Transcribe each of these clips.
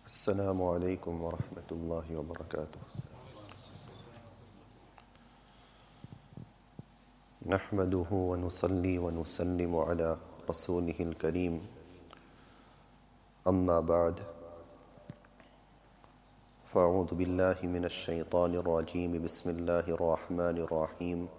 السلام عليكم ورحمة الله وبركاته. نحمده ونصلي ونسلم على رسوله الكريم. أما بعد، فأعوذ بالله من الشيطان الرجيم. بسم الله الرحمن الرحيم.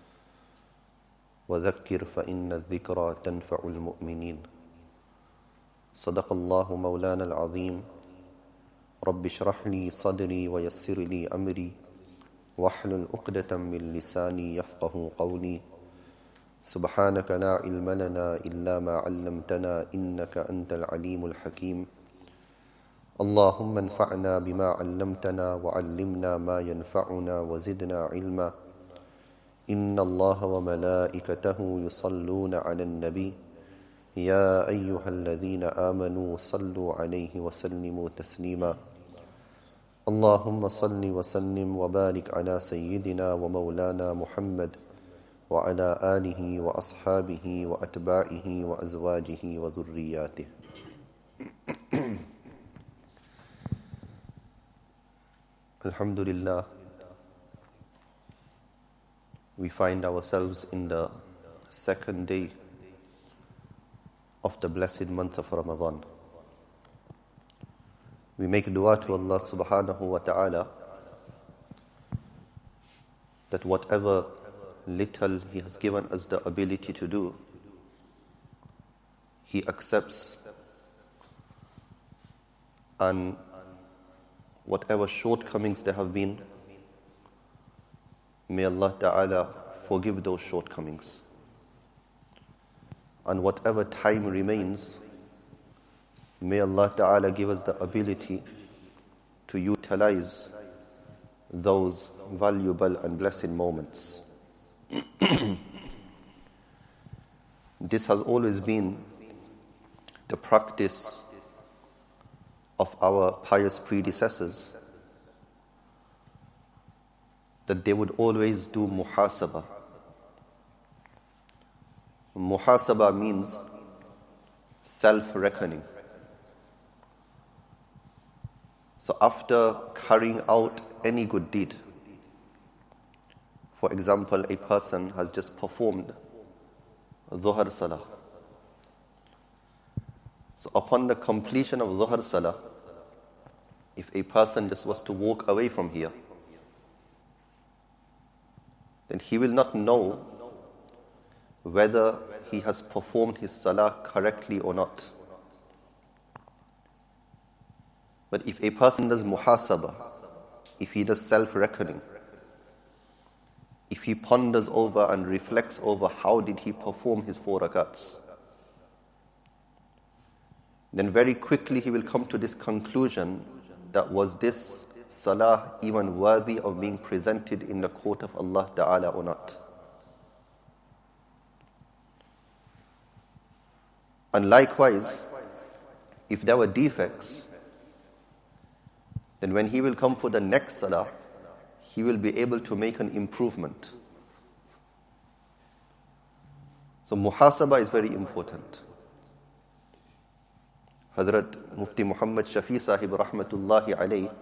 وذكر فإن الذكرى تنفع المؤمنين. صدق الله مولانا العظيم. رب اشرح لي صدري ويسر لي أمري واحلل عقدة من لساني يفقه قولي. سبحانك لا علم لنا إلا ما علمتنا إنك أنت العليم الحكيم. اللهم انفعنا بما علمتنا وعلمنا ما ينفعنا وزدنا علما. إن الله وملائكته يصلون على النبي يا أيها الذين آمنوا صلوا عليه وسلموا تسليما. اللهم صل وسلم وبارك على سيدنا ومولانا محمد وعلى آله وأصحابه وأتباعه وأزواجه وذرياته. Alhamdulillah, we find ourselves in the second day of the blessed month of Ramadan. We make dua to Allah subhanahu wa ta'ala that whatever little He has given us the ability to do, He accepts, and whatever shortcomings there have been, may Allah ta'ala forgive those shortcomings. And whatever time remains, may Allah Ta'ala give us the ability to utilize those valuable and blessed moments. This has always been the practice of our pious predecessors, that they would always do muhasabah. Muhasabah means self-reckoning. So after carrying out any good deed, for example, a person has just performed Dhuhr Salah. So upon the completion of Dhuhr Salah, if a person just was to walk away from here, then he will not know whether he has performed his Salah correctly or not. But if a person does muhasabah, if he does self-reckoning, if he ponders over and reflects over how did he perform his 4 rakats, then very quickly he will come to this conclusion that was this Salah even worthy of being presented in the court of Allah Ta'ala or not. And likewise, if there were defects, then when he will come for the next Salah, he will be able to make an improvement. So muhasabah is very important. Hazrat Mufti Muhammad Shafi Sahib Rahmatullahi Alayh,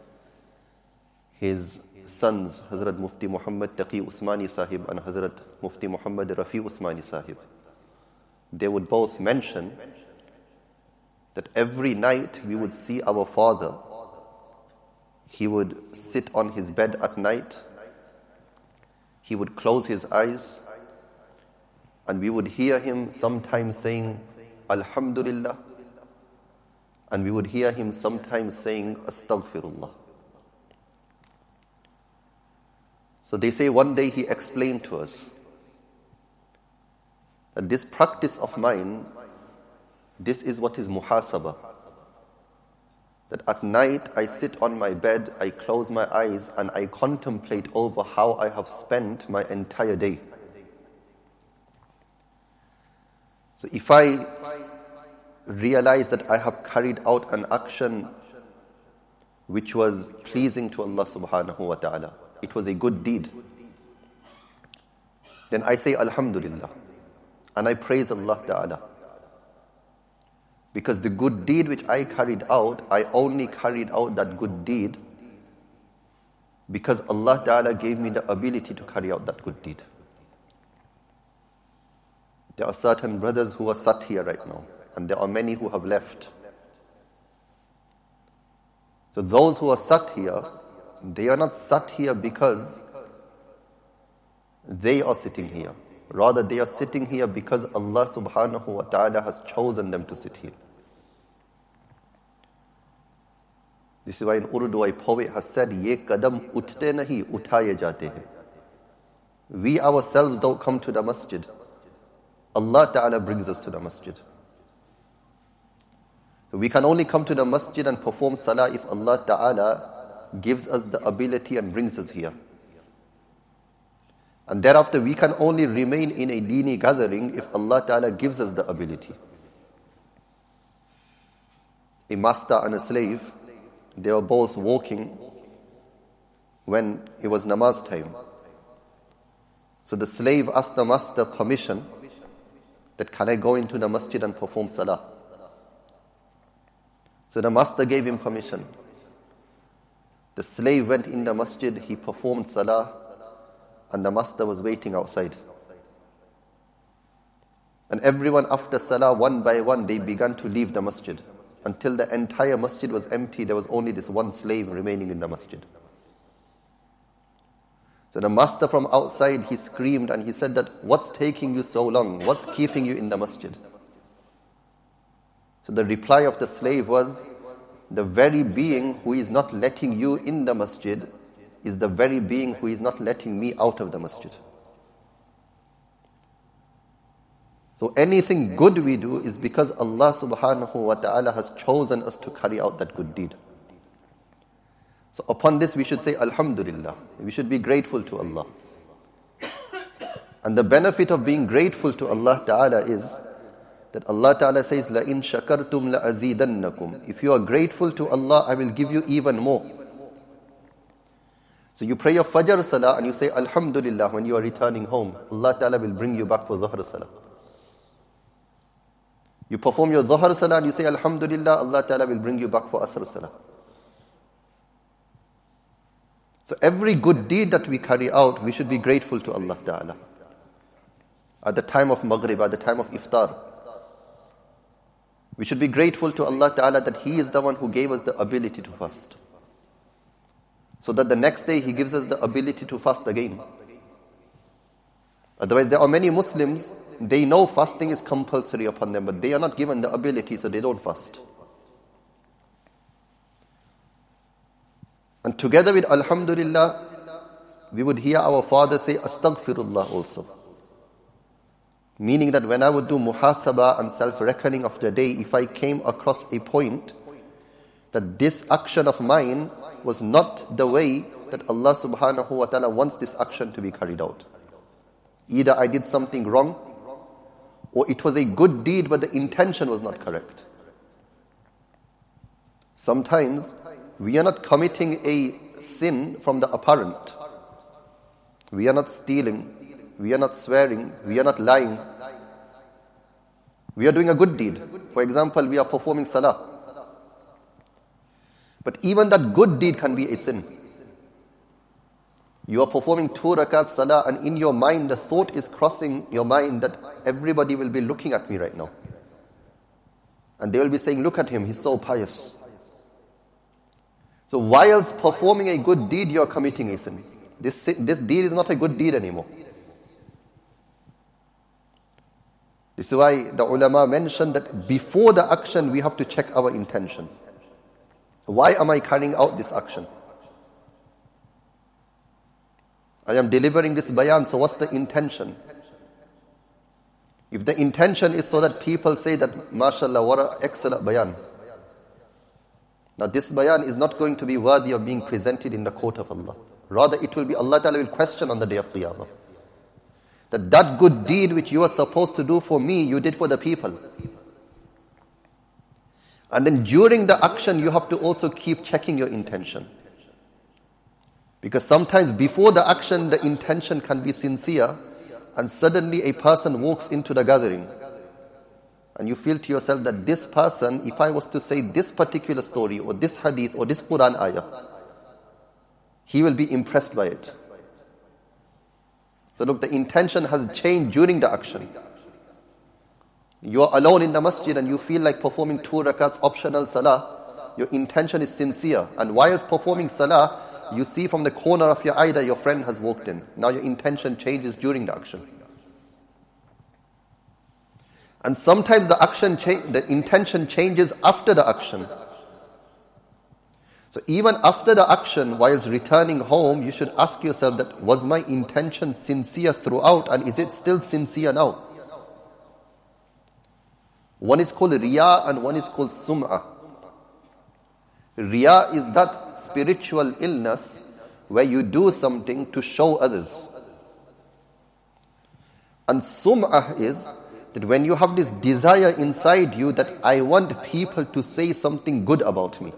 his sons Hazrat Mufti Muhammad Taqi Uthmani Sahib and Hazrat Mufti Muhammad Rafi Uthmani Sahib, they would both mention that every night we would see our father. He would sit on his bed at night, he would close his eyes, and we would hear him sometimes saying, Alhamdulillah, and we would hear him sometimes saying, Astaghfirullah. So they say one day he explained to us that this practice of mine, this is what is muhasabah. That at night I sit on my bed, I close my eyes and I contemplate over how I have spent my entire day. So if I realize that I have carried out an action which was pleasing to Allah subhanahu wa ta'ala, it was a good deed, then I say Alhamdulillah and I praise Allah ta'ala. Because the good deed which I carried out, I only carried out that good deed because Allah Ta'ala gave me the ability to carry out that good deed. There are certain brothers who are sat here right now, and there are many who have left. So those who are sat here, they are not sat here because they are sitting here. Rather, they are sitting here because Allah subhanahu wa ta'ala has chosen them to sit here. This is why in Urdu a poet has said, Ye kadam uthte nahi, uthaye jate hai. We ourselves don't come to the masjid. Allah Ta'ala brings us to the masjid. We can only come to the masjid and perform salah if Allah Ta'ala gives us the ability and brings us here. And thereafter we can only remain in a deeni gathering if Allah Ta'ala gives us the ability. A master and a slave, they were both walking when it was namaz time. So the slave asked the master permission that can I go into the masjid and perform salah? So the master gave him permission. The slave went in the masjid, he performed salah, and the master was waiting outside. And everyone after salah, one by one, they began to leave the masjid. Until the entire masjid was empty, there was only this one slave remaining in the masjid. So the master from outside, he screamed and he said that, what's taking you so long? What's keeping you in the masjid? So the reply of the slave was, the very being who is not letting you in the masjid is the very being who is not letting me out of the masjid. So anything good we do is because Allah subhanahu wa ta'ala has chosen us to carry out that good deed. So upon this we should say Alhamdulillah. We should be grateful to Allah. And the benefit of being grateful to Allah Ta'ala is that Allah Ta'ala says, لَإِن شَكَرْتُمْ لَأَزِيدَنَّكُمْ. If you are grateful to Allah, I will give you even more. So you pray your Fajr Salah and you say Alhamdulillah when you are returning home. Allah Ta'ala will bring you back for Dhuhr Salah. You perform your Dhuhr Salah and you say Alhamdulillah, Allah Ta'ala will bring you back for Asr Salah. So every good deed that we carry out, we should be grateful to Allah Ta'ala. At the time of Maghrib, at the time of Iftar, we should be grateful to Allah Ta'ala that He is the one who gave us the ability to fast. So that the next day He gives us the ability to fast again. Otherwise, there are many Muslims, they know fasting is compulsory upon them, but they are not given the ability, so they don't fast. And together with Alhamdulillah, we would hear our father say Astaghfirullah also. Meaning that when I would do muhasabah and self-reckoning of the day, if I came across a point that this action of mine was not the way that Allah subhanahu wa ta'ala wants this action to be carried out. Either I did something wrong, or it was a good deed but the intention was not correct. Sometimes we are not committing a sin from the apparent. We are not stealing. We are not swearing. We are not lying. We are doing a good deed. For example, we are performing salah. But even that good deed can be a sin. You are performing 2 rakat salah and in your mind the thought is crossing your mind that everybody will be looking at me right now. And they will be saying, look at him, he's so pious. So whilst performing a good deed, you are committing a sin. This deed is not a good deed anymore. This is why the ulama mentioned that before the action, we have to check our intention. Why am I carrying out this action? I am delivering this bayan, so what's the intention? If the intention is so that people say that, mashallah, what an excellent bayan. Now this bayan is not going to be worthy of being presented in the court of Allah. Rather, it will be Allah Ta'ala will question on the day of Qiyamah. That good deed which you are supposed to do for me, you did for the people. And then during the action, you have to also keep checking your intention. Because sometimes before the action, the intention can be sincere, and suddenly a person walks into the gathering. and you feel to yourself that this person, if I was to say this particular story or this hadith or this Quran ayah, he will be impressed by it. So look, the intention has changed during the action. You are alone in the masjid and you feel like performing 2 rakats optional salah. Your intention is sincere. And whilst performing salah, you see from the corner of your eye that your friend has walked in. Now your intention changes during the action. And sometimes the intention changes after the action. So even after the action, whilst returning home, you should ask yourself that, was my intention sincere throughout, and is it still sincere now? One is called riya and one is called sum'ah. Riya is that spiritual illness where you do something to show others. And sum'ah is that when you have this desire inside you that I want people to say something good about me.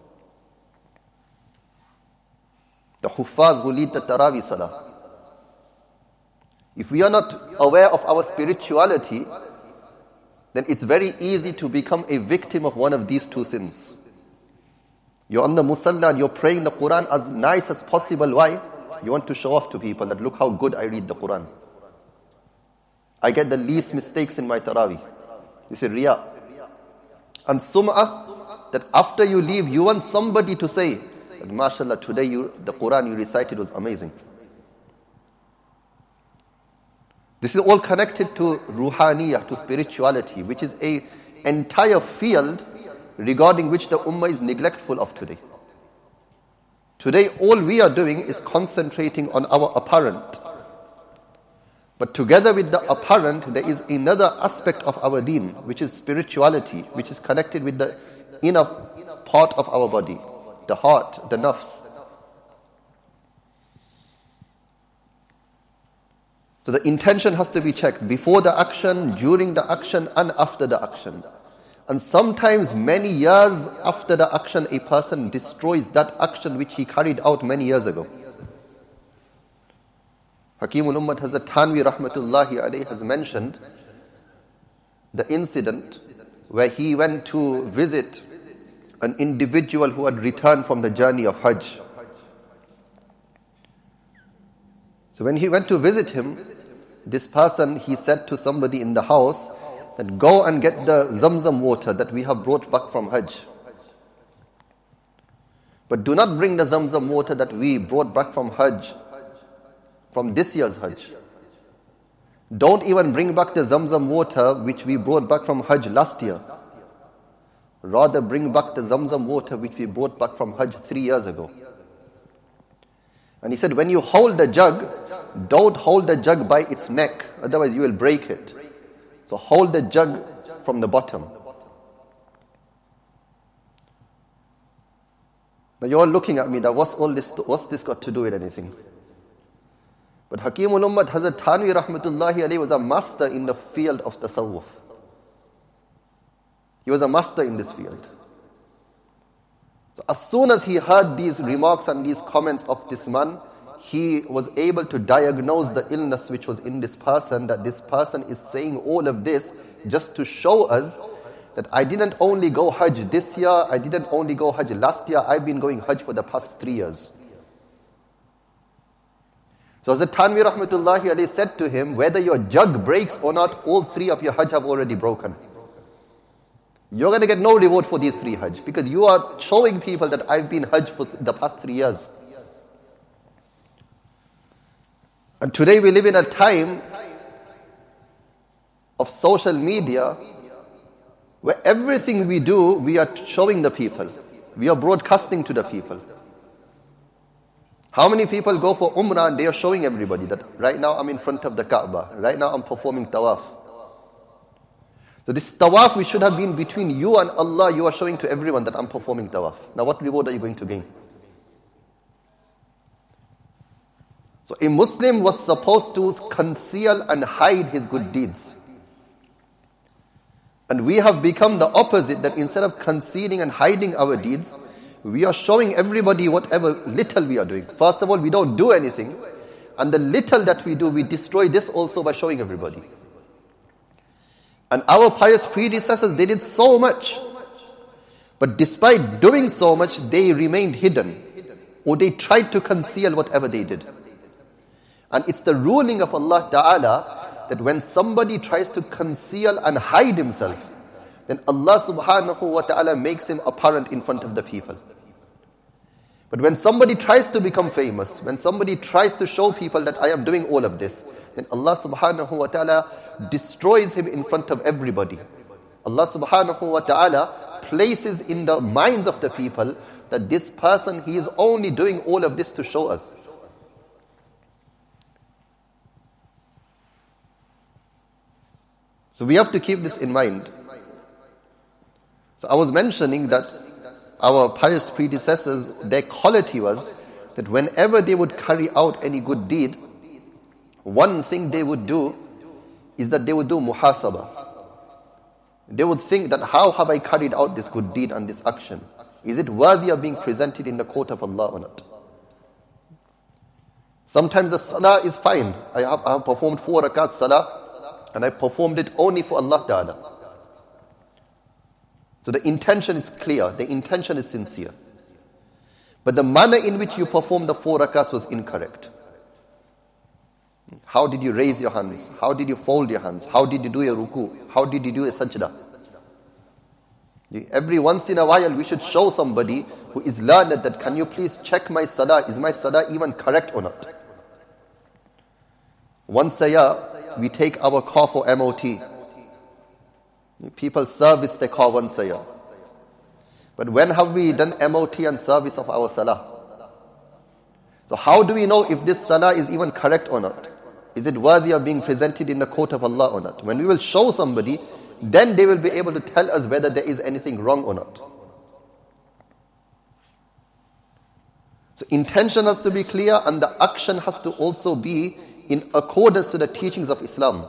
The huffaz who lead the Tarawih Salah. If we are not aware of our spirituality, then it's very easy to become a victim of one of these 2 sins. You're on the musalla and you're praying the Quran as nice as possible. Why? You want to show off to people that look how good I read the Quran. I get the least mistakes in my Tarawih. This is riya. And sum'ah, that after you leave, you want somebody to say, that, mashallah, today the Quran you recited was amazing. This is all connected to ruhaniyah, to spirituality, which is an entire field regarding which the ummah is neglectful of today. Today, all we are doing is concentrating on our apparent. But together with the apparent, there is another aspect of our deen, which is spirituality, which is connected with the inner part of our body, the heart, the nafs. So the intention has to be checked before the action, during the action, and after the action. And sometimes many years after the action, a person destroys that action which he carried out many years ago. Hakimul Ummat Hazrat Thanvi Rahmatullahi alayhi has mentioned the incident where he went to visit an individual who had returned from the journey of Hajj. So when he went to visit him, this person, he said to somebody in the house that go and get the Zamzam water that we have brought back from Hajj. But do not bring the Zamzam water that we brought back from Hajj, from this year's Hajj. Don't even bring back the Zamzam water which we brought back from Hajj last year. Rather bring back the Zamzam water which we brought back from Hajj 3 years ago. And he said, when you hold the jug, don't hold the jug by its neck, otherwise you will break it. So hold the jug from the bottom. Now you're all looking at me that what's this got to do with anything? But Hakimul Ummat Hazrat Thanvi Rahmatullahi alayhi was a master in the field of tasawwuf. He was a master in this field. So as soon as he heard these remarks and these comments of this man, he was able to diagnose the illness which was in this person, that this person is saying all of this just to show us that I didn't only go Hajj this year, I didn't only go Hajj last year, I've been going Hajj for the past 3 years. So Hazrat Thanvi Rahmatullahi alayhi said to him, whether your jug breaks or not, all 3 of your Hajj have already broken. You're going to get no reward for these 3 Hajj because you are showing people that I've been Hajj for the past 3 years. And today we live in a time of social media where everything we do, we are showing the people. We are broadcasting to the people. How many people go for Umrah and they are showing everybody that right now I'm in front of the Kaaba, right now I'm performing tawaf. So this tawaf which should have been between you and Allah, you are showing to everyone that I'm performing tawaf. Now what reward are you going to gain? So a Muslim was supposed to conceal and hide his good deeds. And we have become the opposite, that instead of concealing and hiding our deeds, we are showing everybody whatever little we are doing. First of all, we don't do anything. And the little that we do, we destroy this also by showing everybody. And our pious predecessors, they did so much. But despite doing so much, they remained hidden, or they tried to conceal whatever they did. And it's the ruling of Allah Ta'ala that when somebody tries to conceal and hide himself, then Allah Subhanahu wa Ta'ala makes him apparent in front of the people. But when somebody tries to become famous, when somebody tries to show people that I am doing all of this, then Allah Subhanahu wa Ta'ala destroys him in front of everybody. Allah Subhanahu wa Ta'ala places in the minds of the people that this person, he is only doing all of this to show us. So we have to keep this in mind. So I was mentioning that our pious predecessors, their quality was that whenever they would carry out any good deed, one thing they would do is that they would do muhasabah. They would think that how have I carried out this good deed and this action? Is it worthy of being presented in the court of Allah or not? Sometimes the salah is fine. I have performed 4 rakat salah and I performed it only for Allah Ta'ala. So the intention is clear, the intention is sincere. But the manner in which you performed the 4 rakats was incorrect. How did you raise your hands? How did you fold your hands? How did you do a ruku? How did you do a sajda? Every once in a while we should show somebody who is learned that, can you please check my salah? Is my salah even correct or not? Once a year we take our car for MOT. People service their car once a year. But when have we done MOT and service of our salah? So how do we know if this salah is even correct or not? Is it worthy of being presented in the court of Allah or not? When we will show somebody, then they will be able to tell us whether there is anything wrong or not. So intention has to be clear, and the action has to also be in accordance to the teachings of Islam.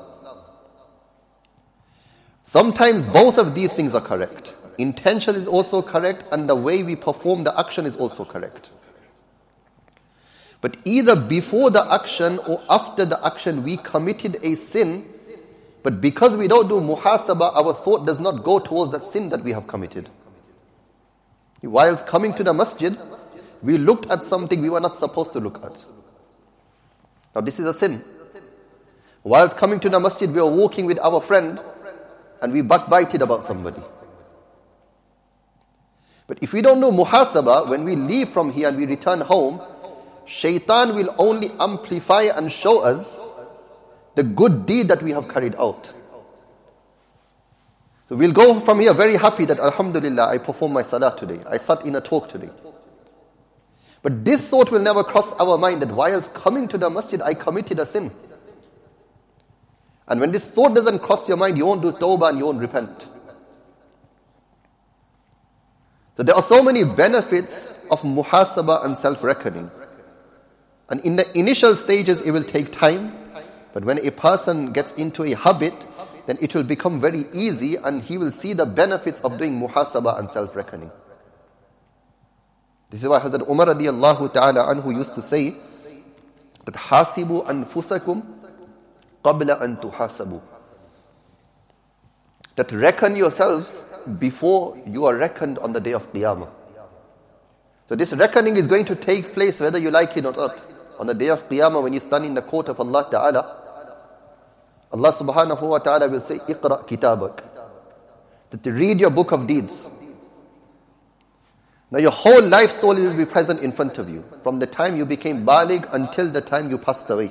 Sometimes both of these things are correct. Intention is also correct, and the way we perform the action is also correct. But either before the action or after the action we committed a sin, but because we don't do muhasabah, our thought does not go towards that sin that we have committed. Whilst coming to the masjid, we looked at something we were not supposed to look at. Now this is a sin. Whilst coming to the masjid, we were walking with our friend and we backbited about somebody. But if we don't do muhasabah, when we leave from here and we return home, shaitan will only amplify and show us the good deed that we have carried out. So we'll go from here very happy that Alhamdulillah, I performed my salah today. I sat in a talk today. But this thought will never cross our mind that whilst coming to the masjid, I committed a sin. And when this thought doesn't cross your mind, you won't do tawbah and you won't repent. So there are so many benefits of muhasabah and self-reckoning. And in the initial stages, it will take time. But when a person gets into a habit, then it will become very easy and he will see the benefits of doing muhasabah and self-reckoning. This is why Hazrat Umar radiyallahu ta'ala anhu used to say that hasibu anfusakum qabla an tuhasabu. That reckon yourselves before you are reckoned on the day of Qiyamah. So this reckoning is going to take place whether you like it or not. On the day of Qiyamah, when you stand in the court of Allah Ta'ala, Allah subhanahu wa ta'ala will say, Iqra kitabak. That you read your book of deeds. Now your whole life story will be present in front of you. From the time you became baligh until the time you passed away.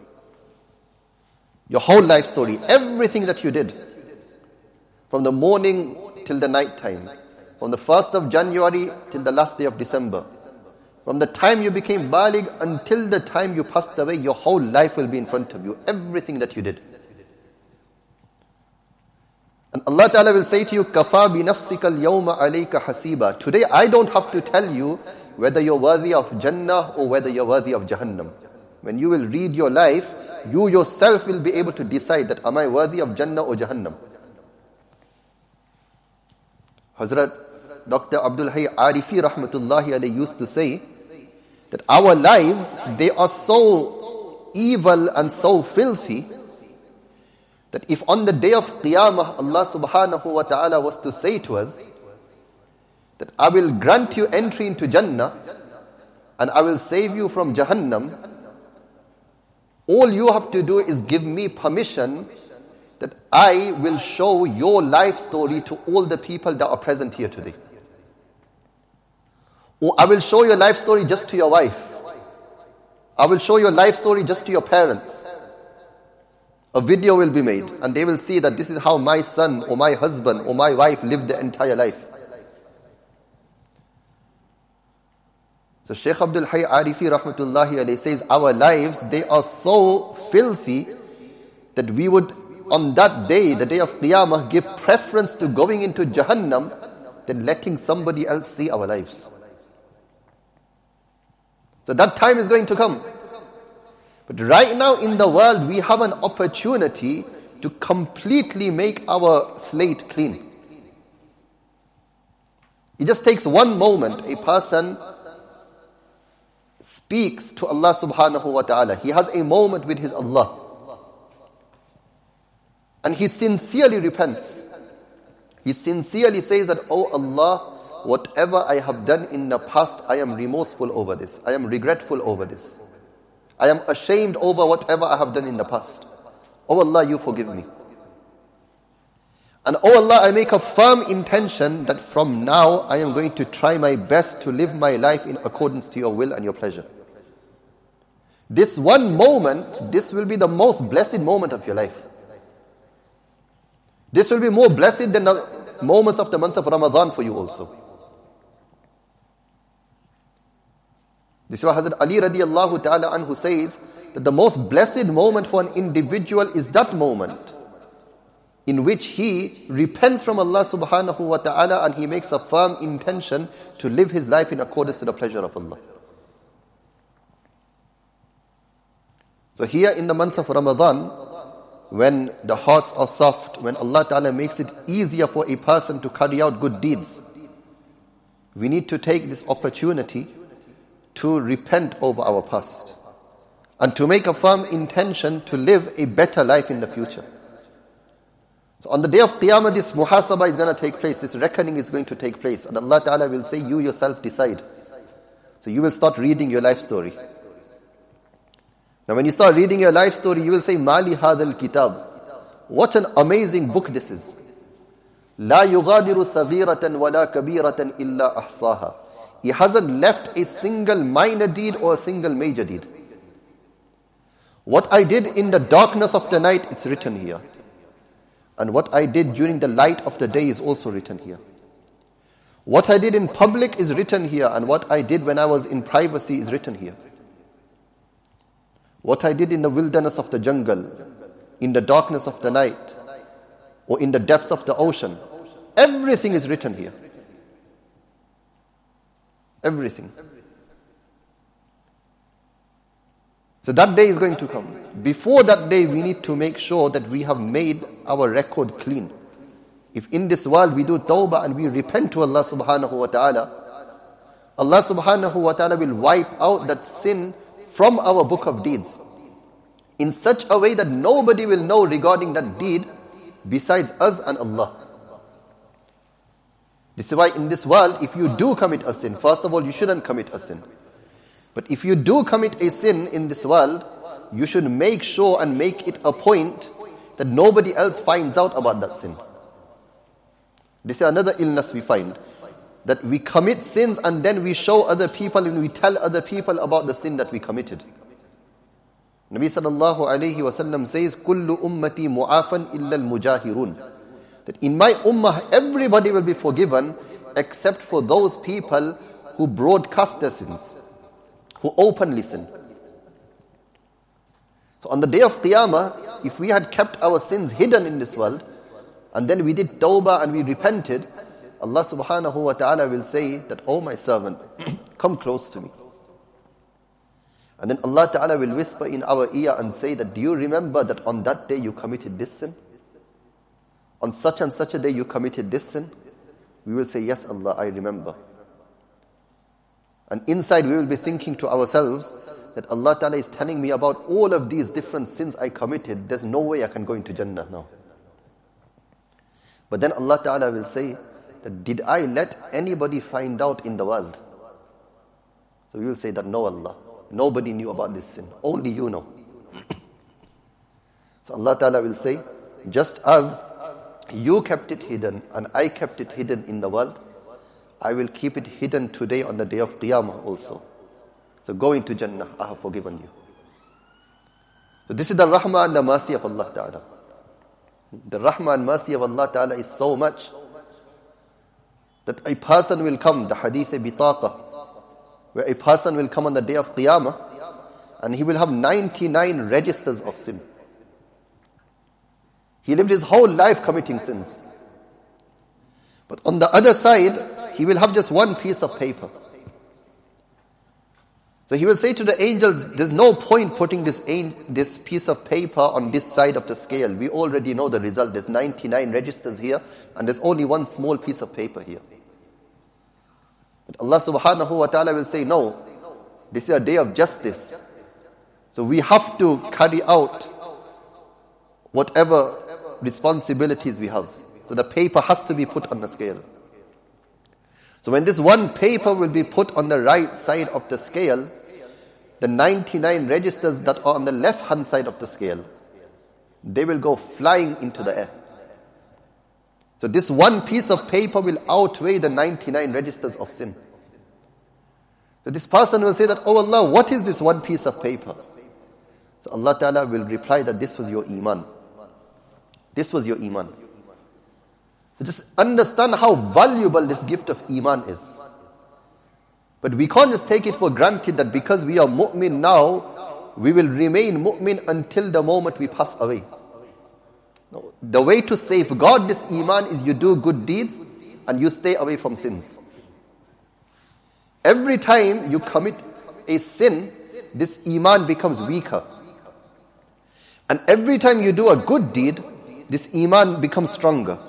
Your whole life story, everything that you did. From the morning till the night time. From the 1st of January till the last day of December. From the time you became baligh until the time you passed away, your whole life will be in front of you. Everything that you did. And Allah Ta'ala will say to you, Kafa bi nafsika al-yawma alayka hasiba. Today I don't have to tell you whether you're worthy of Jannah or whether you're worthy of Jahannam. When you will read your life, you yourself will be able to decide that am I worthy of Jannah or Jahannam. Hazrat Dr. Abdul Hayy Arifi rahmatullahi alayhi used to say that our lives, they are so evil and so filthy that if on the day of Qiyamah Allah subhanahu wa ta'ala was to say to us that I will grant you entry into Jannah and I will save you from Jahannam, all you have to do is give me permission that I will show your life story to all the people that are present here today. Or I will show your life story just to your wife. I will show your life story just to your parents. A video will be made and they will see that this is how my son or my husband or my wife lived their entire life. So Shaykh Abdul Hayy Arifi rahmatullahi alayhi says, our lives, they are so filthy that we would on that day, the day of Qiyamah, give preference to going into Jahannam than letting somebody else see our lives. So that time is going to come. But right now in the world, we have an opportunity to completely make our slate clean. It just takes one moment. A person speaks to Allah subhanahu wa ta'ala. He has a moment with his Allah. And he sincerely repents. He sincerely says that, oh Allah, whatever I have done in the past, I am remorseful over this. I am regretful over this. I am ashamed over whatever I have done in the past. Oh Allah, you forgive me. And oh Allah, I make a firm intention that from now I am going to try my best to live my life in accordance to your will and your pleasure. This one moment, this will be the most blessed moment of your life. This will be more blessed than the moments of the month of Ramadan for you also. This is why Hazrat Ali radiallahu ta'ala anhu says that the most blessed moment for an individual is that moment in which he repents from Allah subhanahu wa ta'ala and he makes a firm intention to live his life in accordance to the pleasure of Allah. So here in the month of Ramadan, when the hearts are soft, when Allah ta'ala makes it easier for a person to carry out good deeds, we need to take this opportunity to repent over our past and to make a firm intention to live a better life in the future. So on the day of Qiyamah, this muhasabah is going to take place, this reckoning is going to take place, and Allah Ta'ala will say, you yourself decide. So you will start reading your life story. Now when you start reading your life story, you will say, Mali hadal kitab. What an amazing book this is. La yughadiru saghiratan wala kabiratan illa ahsaha. He hasn't left a single minor deed or a single major deed. What I did in the darkness of the night, it's written here. And what I did during the light of the day is also written here. What I did in public is written here, and what I did when I was in privacy is written here. What I did in the wilderness of the jungle, in the darkness of the night, or in the depths of the ocean, everything is written here. Everything. So that day is going to come. Before that day, we need to make sure that we have made our record clean. If in this world we do tawbah and we repent to Allah subhanahu wa ta'ala, Allah subhanahu wa ta'ala will wipe out that sin from our book of deeds in such a way that nobody will know regarding that deed besides us and Allah. This is why in this world, if you do commit a sin, first of all, you shouldn't commit a sin. But if you do commit a sin in this world, you should make sure and make it a point that nobody else finds out about that sin. This is another illness we find. That we commit sins and then we show other people and we tell other people about the sin that we committed. Nabi sallallahu alayhi wa sallam says, Kullu ummati mu'afan illa al-mujahirun. That in my ummah, everybody will be forgiven except for those people who broadcast their sins, who openly sin. So on the day of Qiyamah, if we had kept our sins hidden in this world, and then we did tawbah and we repented, Allah subhanahu wa ta'ala will say that, oh my servant, come close to me. And then Allah ta'ala will whisper in our ear and say that, do you remember that on that day you committed this sin? On such and such a day you committed this sin? We will say, yes Allah, I remember. And inside we will be thinking to ourselves that Allah Ta'ala is telling me about all of these different sins I committed, there's no way I can go into Jannah now. But then Allah Ta'ala will say that, did I let anybody find out in the world? So we will say that, no Allah, nobody knew about this sin, only you know. So Allah Ta'ala will say, just as you kept it hidden and I kept it hidden in the world, I will keep it hidden today on the day of Qiyamah also. So go into Jannah, I have forgiven you. So this is the rahmah and the mercy of Allah Ta'ala. The rahmah and mercy of Allah Ta'ala is so much that a person will come, the hadith bitaqa, where a person will come on the day of Qiyamah and he will have 99 registers of sin. He lived his whole life committing sins. But on the other side, he will have just one piece of paper. So he will say to the angels, there's no point putting this piece of paper on this side of the scale. We already know the result. There's 99 registers here and there's only one small piece of paper here. But Allah subhanahu wa ta'ala will say, no, this is a day of justice. So we have to carry out whatever responsibilities we have. So the paper has to be put on the scale. So when this one paper will be put on the right side of the scale, the 99 registers that are on the left hand side of the scale, they will go flying into the air. So this one piece of paper will outweigh the 99 registers of sin. So this person will say that, oh Allah, what is this one piece of paper? So Allah Ta'ala will reply that this was your iman. This was your iman. So just understand how valuable this gift of iman is. But we can't just take it for granted that because we are mu'min now, we will remain mu'min until the moment we pass away. No, the way to safeguard this iman is you do good deeds and you stay away from sins. Every time you commit a sin, this iman becomes weaker. And every time you do a good deed, this iman becomes stronger.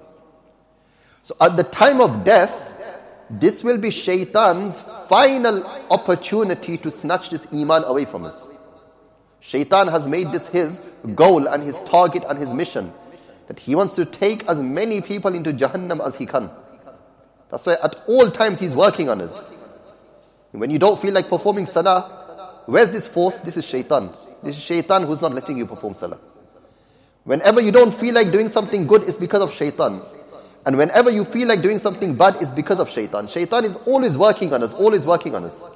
So at the time of death, this will be Shaitan's final opportunity to snatch this iman away from us. Shaitan has made this his goal and his target and his mission, that he wants to take as many people into Jahannam as he can. That's why at all times he's working on us. When you don't feel like performing salah, where's this force? This is Shaitan. This is Shaitan who's not letting you perform salah. Whenever you don't feel like doing something good, it's because of Shaitan. And whenever you feel like doing something bad, it's because of Shaitan. Shaitan is always working on us, always working on us.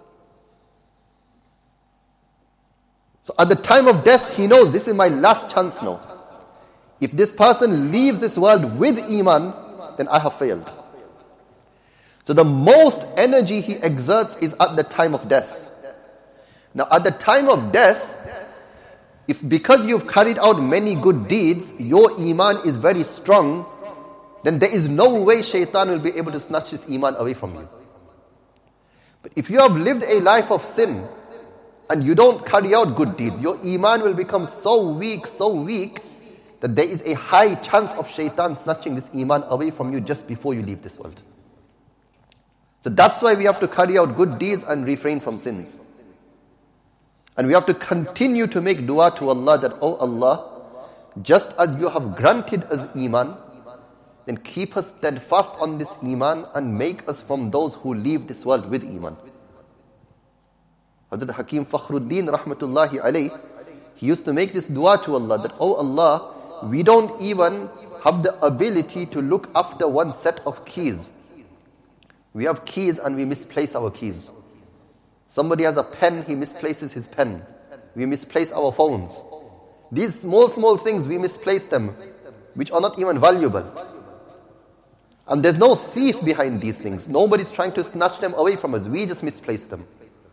So at the time of death, he knows this is my last chance now. If this person leaves this world with iman, then I have failed. So the most energy he exerts is at the time of death. Now at the time of death, if because you've carried out many good deeds, your iman is very strong, then there is no way Shaitan will be able to snatch his iman away from you. But if you have lived a life of sin and you don't carry out good deeds, your iman will become so weak that there is a high chance of Shaitan snatching this iman away from you just before you leave this world. So that's why we have to carry out good deeds and refrain from sins. And we have to continue to make dua to Allah that, oh Allah, just as you have granted us iman, then keep us steadfast on this iman and make us from those who leave this world with iman. Hazrat Hakim Fakhruddin rahmatullahi alayh, he used to make this dua to Allah that, oh Allah, we don't even have the ability to look after one set of keys. We have keys and we misplace our keys. Somebody has a pen, he misplaces his pen. We misplace our phones. These small things, we misplace them, which are not even valuable. And there's no thief behind these things. Nobody's trying to snatch them away from us. We just misplace them.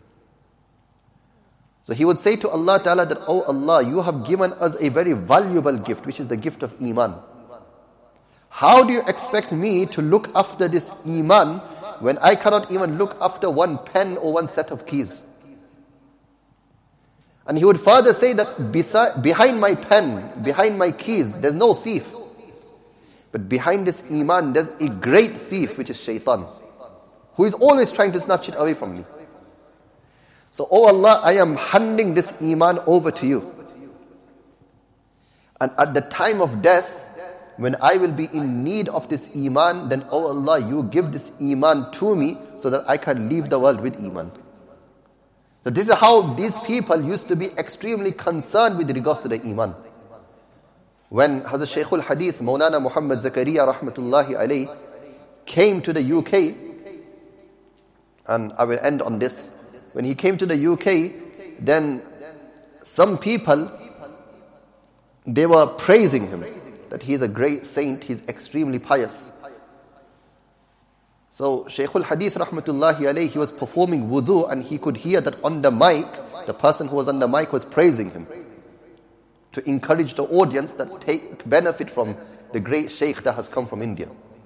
So he would say to Allah Ta'ala that, oh Allah, you have given us a very valuable gift, which is the gift of iman. How do you expect me to look after this iman when I cannot even look after one pen or one set of keys? And he would further say that behind my pen, behind my keys, there's no thief. But behind this iman, there's a great thief, which is Shaitan, who is always trying to snatch it away from me. So, oh Allah, I am handing this iman over to you. And at the time of death, when I will be in need of this iman, then, oh Allah, you give this iman to me so that I can leave the world with iman. So this is how these people used to be extremely concerned with regards to the iman. When Hazrat Shaykhul Hadith, Maulana Muhammad Zakaria rahmatullahi alayhi, came to the UK, and I will end on this. When he came to the UK, then some people, they were praising him, that he is a great saint, he is extremely pious. So Shaykhul Hadith rahmatullahi alayhi, he was performing wudu, and he could hear that on the mic, the person who was on the mic was praising him, to encourage the audience that take benefit from the great Shaykh that has come from India.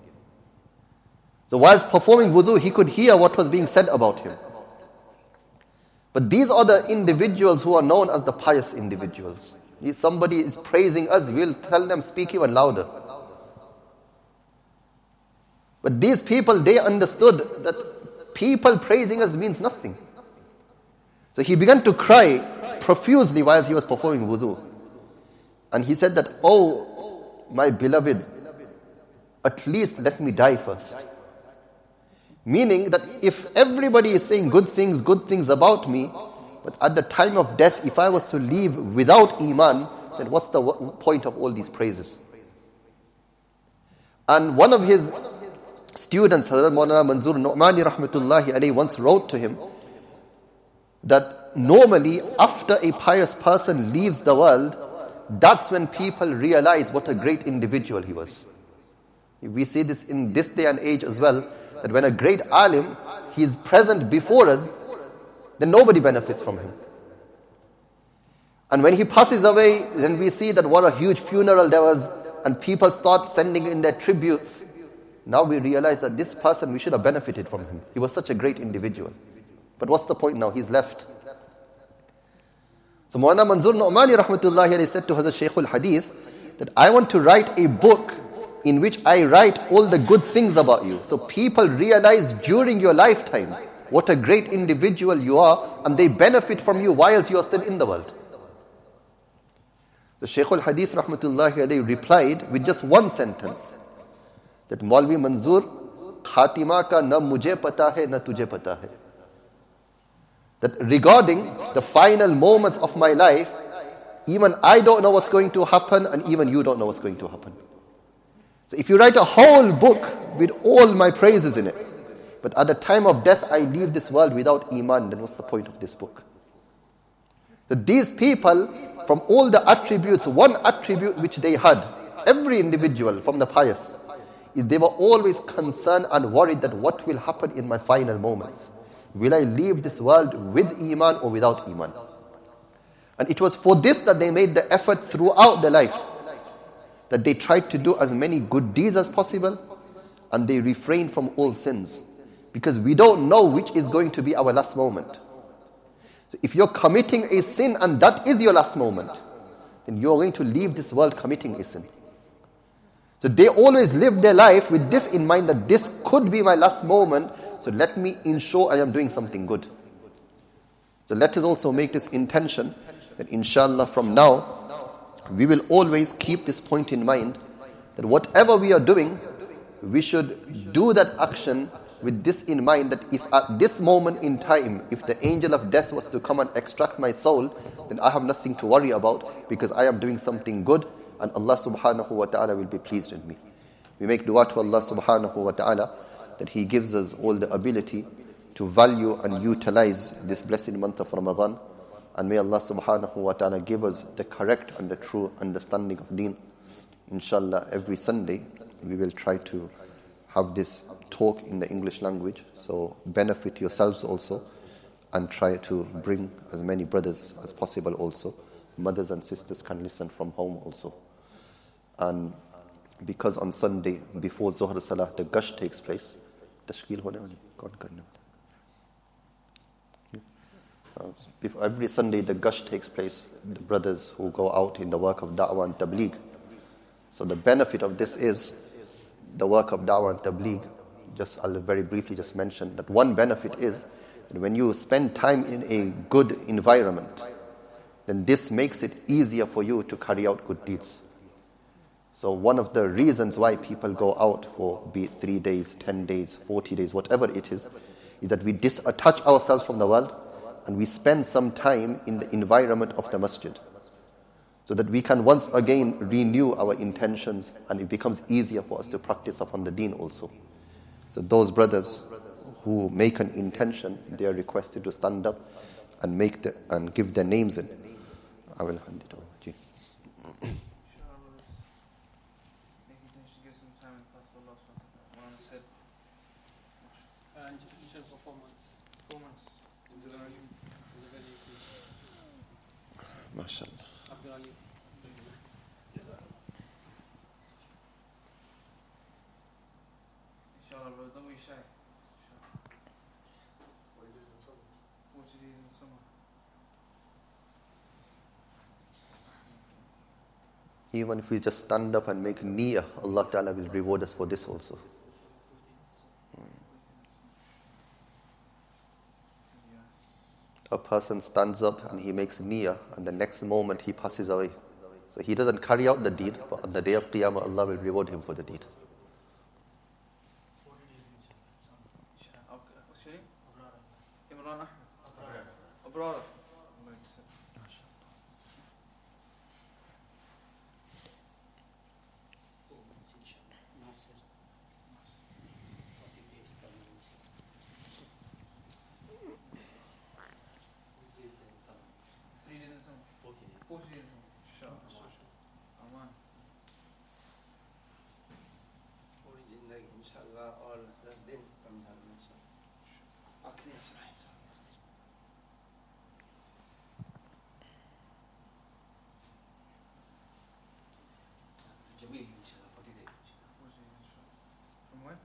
So whilst performing wudu, he could hear what was being said about him. But these are the individuals who are known as the pious individuals. If somebody is praising us, we'll tell them, speak even louder. But these people, they understood that people praising us means nothing. So he began to cry profusely whilst he was performing wudu. And he said that, oh, my beloved, at least let me die first. Meaning that if everybody is saying good things about me, but at the time of death, if I was to leave without iman, then what's the point of all these praises? And one of his students, Hazrat Maulana Manzoor Nu'mani rahmatullahi alayhi, once wrote to him that normally after a pious person leaves the world, that's when people realize what a great individual he was. We see this in this day and age as well, that when a great alim, he is present before us, then nobody benefits from him. And when he passes away, then we see that what a huge funeral there was, and people start sending in their tributes. Now we realize that this person, we should have benefited from him. He was such a great individual. But what's the point now? He's left. So Maulana Manzoor Nu'mani rahmatullahi alayhi said to Hazrat Shaykhul Hadith that I want to write a book in which I write all the good things about you. So people realize during your lifetime what a great individual you are, and they benefit from you whilst you are still in the world. The Shaykhul Hadith rahmatullahi alayhi replied with just one sentence, that Maulvi Manzoor, Khatima ka na mujhe pata hai na tujhe pata hai. That regarding the final moments of my life, even I don't know what's going to happen, and even you don't know what's going to happen. So if you write a whole book with all my praises in it, but at the time of death I leave this world without iman, then what's the point of this book? So these people, from all the attributes, one attribute which they had, every individual from the pious, is they were always concerned and worried that what will happen in my final moments. Will I leave this world with iman or without iman? And it was for this that they made the effort throughout their life, that they tried to do as many good deeds as possible, and they refrained from all sins, because we don't know which is going to be our last moment. So if you're committing a sin and that is your last moment, then you're going to leave this world committing a sin. So they always lived their life with this in mind, that this could be my last moment, so let me ensure I am doing something good. So let us also make this intention that inshallah from now, we will always keep this point in mind, that whatever we are doing, we should do that action with this in mind, that if at this moment in time, if the angel of death was to come and extract my soul, then I have nothing to worry about, because I am doing something good, and Allah subhanahu wa ta'ala will be pleased with me. We make dua to Allah subhanahu wa ta'ala that He gives us all the ability to value and utilize this blessed month of Ramadan. And may Allah subhanahu wa ta'ala give us the correct and the true understanding of deen. Inshallah, every Sunday we will try to have this talk in the English language. So benefit yourselves also, and try to bring as many brothers as possible also. Mothers and sisters can listen from home also. And because on Sunday, before Zuhr Salah, the gush takes place. Tashkil hone wali, kaun karne wala. Every Sunday the gush takes place, the brothers who go out in the work of da'wah and tabligh. So the benefit of this is the work of da'wah and tabligh. I'll very briefly just mention that one benefit is And when you spend time in a good environment, then this makes it easier for you to carry out good deeds. So one of the reasons why people go out for, be it 3 days, 10 days, 40 days, whatever it is that we disattach ourselves from the world and we spend some time in the environment of the masjid, so that we can once again renew our intentions and it becomes easier for us to practice upon the deen also. So those brothers who make an intention, they are requested to stand up and and give their names in. I will hand it over to you. For 4 months. 4 months. MashaAllah. Inshallah, bro, don't be shy. 40 days in summer. 40 days in summer. Even if we just stand up and make niyyah, Allah Ta'ala will reward us for this also. A person stands up and he makes niyyah, and the next moment he passes away. So he doesn't carry out the deed, but on the day of Qiyamah, Allah will reward him for the deed. What's your name? Imran Ahmed. Abrara. Inshallah, all that's then Ramadan. Okay, that's right. Jamil, inshallah, 40 days. From when?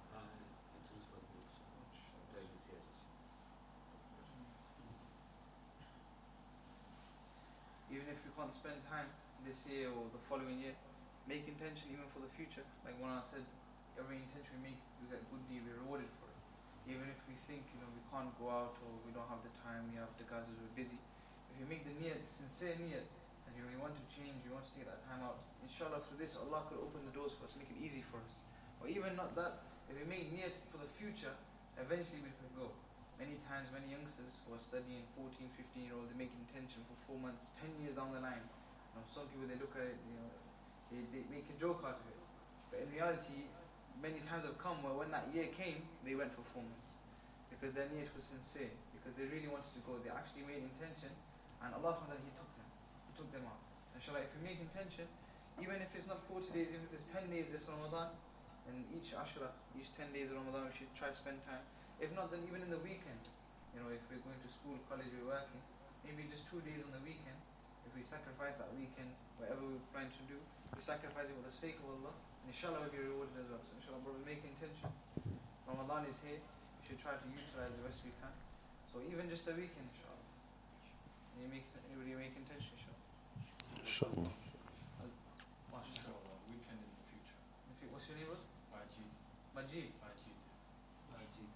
Even if you can't spend time this year or the following year, make intention even for the future. Like when I said, every intention we make, we get good deed, we're rewarded for it. Even if we think, we can't go out or we don't have the time, we have the guys that we're busy. If you make the niyat, sincere niyat, and you want to change, you want to take that time out, inshallah through this, Allah could open the doors for us, make it easy for us. Or even not that, if we make niyat for the future, eventually we could go. Many times, many youngsters who are studying, 14, 15-year-old, they make intention for 4 months, 10 years down the line. Some people, they look at it, they make a joke out of it. But in reality, many times have come where when that year came, they went for 4 months. Because their niyat was sincere. Because they really wanted to go. They actually made intention. And Allah SWT, He took them. He took them out. Inshallah, if we make intention, even if it's not 40 days, even if it's 10 days this Ramadan, and each Ashura, each 10 days of Ramadan, we should try to spend time. If not, then even in the weekend, if we're going to school, college, we're working, maybe just 2 days on the weekend, if we sacrifice that weekend, whatever we plan to do, we sacrifice it for the sake of Allah, and inshallah we'll be rewarded as well. So inshallah, bro, we make intention. Ramadan is here, we should try to utilize the best we can. So even just a weekend, inshallah. Anybody make intention, inshallah? Inshallah. Mashallah. Weekend in the future. What's your name? Majid. Majid. Majid. Majid.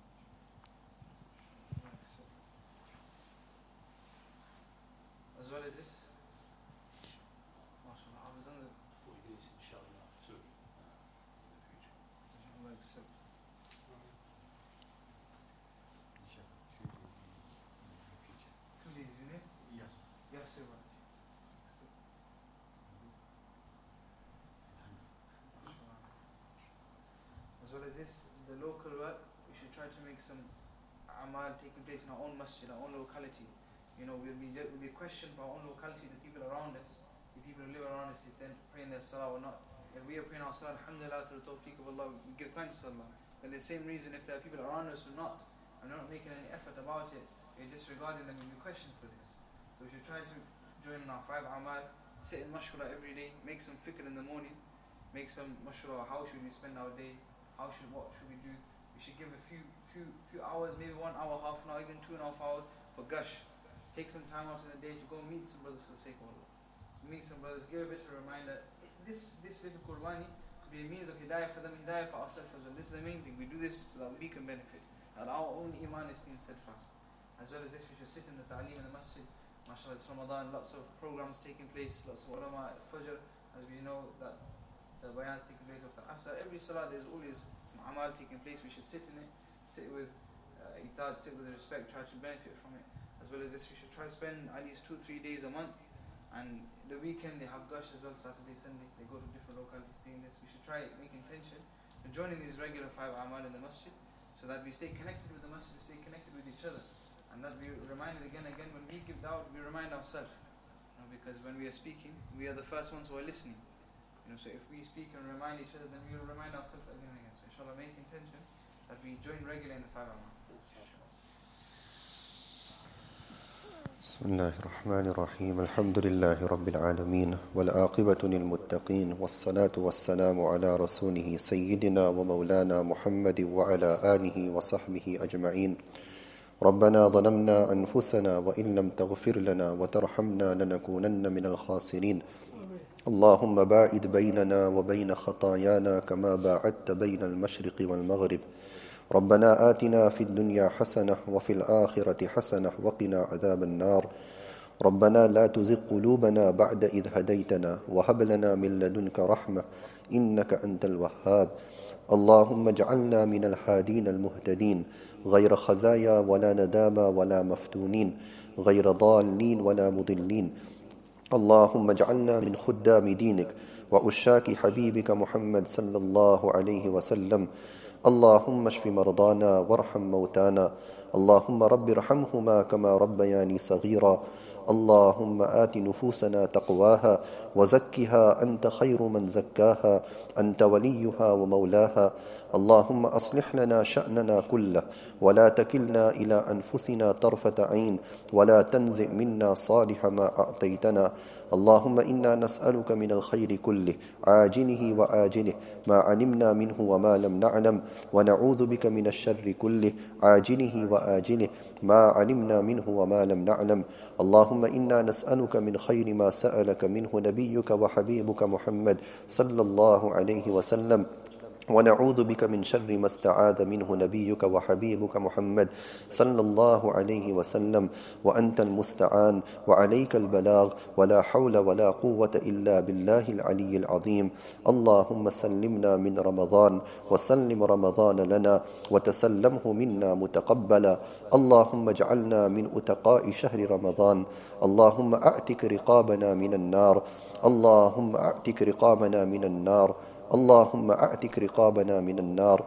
As well as this? Mashallah. I was on the 40 days, inshallah, soon. In the future. inshallah accept. Inshallah, 2 days in the future. 2 days, you know? Yes. Yes, sir. As well as this, the local work, we should try to make some amal taking place in our own masjid, our own locality. We'll be questioned for our own locality, the people around us, the people who live around us, if they're praying their salah or not. If we are praying our salah, alhamdulillah, through the tawfiq of Allah, we give thanks to Allah. But the same reason, if there are people around us who are not, and not making any effort about it, we're disregarding them, we'll be questioned for this. So we should try to join in our 5 amal, sit in mashwara every day, make some fikr in the morning, make some mashwara, how should we spend our day, what should we do. We should give a few hours, maybe 1 hour, half an hour, even 2.5 hours for gush. Take some time out in the day to go meet some brothers for the sake of Allah. Meet some brothers, give a bit of a reminder. This little Qurbani could be a means of hidayah for them, hidayah for ourselves as well. This is the main thing. We do this so that we can benefit, that our own iman is staying steadfast. As well as this, we should sit in the ta'aleem in the masjid. MashaAllah, it's Ramadan, lots of programs taking place, lots of ulama, Fajr, as we know that the bayans taking place after Asr. Every salah there's always some amal taking place. We should sit in it, sit with itad, sit with respect, try to benefit from it. As well as this, we should try to spend at least 2-3 days a month. And the weekend they have gush as well, Saturday, Sunday, they go to different localities doing this. We should try make intention to join in these regular 5 amal in the masjid, so that we stay connected with the masjid, we stay connected with each other. And that we reminded again when we give da'wah, we remind ourselves. Because when we are speaking, we are the first ones who are listening. So if we speak and remind each other, then we will remind ourselves again and again. So inshallah, make intention that we join regularly in the 5 amal. بسم الله الرحمن الرحيم الحمد لله رب العالمين والعاقبة للمتقين والصلاة والسلام على رسوله سيدنا ومولانا محمد وعلى آله وصحبه أجمعين ربنا ظلمنا أنفسنا وإن لم تغفر لنا وترحمنا لنكونن من الخاسرين اللهم باعد بيننا وبين خطايانا كما باعدت بين المشرق والمغرب ربنا آتنا في الدنيا حسنة وفي الآخرة حسنة وقنا عذاب النار ربنا لا تزغ قلوبنا بعد إذ هديتنا وهب لنا من لدنك رحمة إنك أنت الوهاب اللهم اجعلنا من الهادين المهتدين غير خزايا ولا ندامى ولا مفتونين غير ضالين ولا مضلين اللهم اجعلنا من خدام دينك وعشاق حبيبك محمد صلى الله عليه وسلم اللهم اشف مرضانا وارحم موتانا اللهم رب ارحمهما كما ربياني صغيرا اللهم آت نفوسنا تقواها وزكها أنت خير من زكاها أنت وليها ومولاها اللهم أصلح لنا شأننا كله ولا تكلنا إلى أنفسنا طرفة عين ولا تنزع منا صالح ما أعطيتنا اللهم إنا نسألك من الخير كله عاجله وآجله ما علمنا منه وما لم نعلم ونعوذ بك من الشر كله عاجله وآجله ما علمنا منه وما لم نعلم اللهم إنا نسألك من خير ما سألك منه نبيك وحبيبك محمد صلى الله عليه وسلم ونعوذ بك من شر ما استعاذ منه نبيك وحبيبك محمد صلى الله عليه وسلم وأنت المستعان وعليك البلاغ ولا حول ولا قوة إلا بالله العلي العظيم اللهم سلمنا من رمضان وسلم رمضان لنا وتسلمه منا متقبلا اللهم اجعلنا من أتقاء شهر رمضان اللهم أعتق رقابنا من النار اللهم أعتق رقابنا من النار اللهم أعتق رقابنا من النار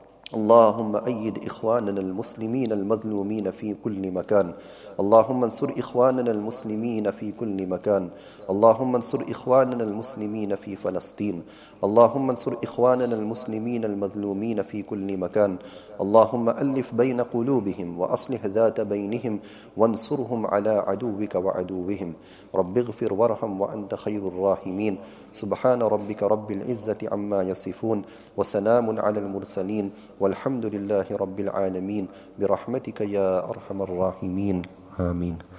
اللهم أيد إخواننا المسلمين المظلومين في كل مكان اللهم انصر إخواننا المسلمين في كل مكان اللهم انصر إخواننا المسلمين في فلسطين اللهم انصر إخواننا المسلمين المظلومين في كل مكان اللهم ألف بين قلوبهم وأصلح ذات بينهم وانصرهم على عدوك وعدوهم رب اغفر وارحم وأنت خير الراحمين سبحان ربك رب العزة عما يصفون وسلام على المرسلين والحمد لله رب العالمين برحمتك يا أرحم الراحمين آمين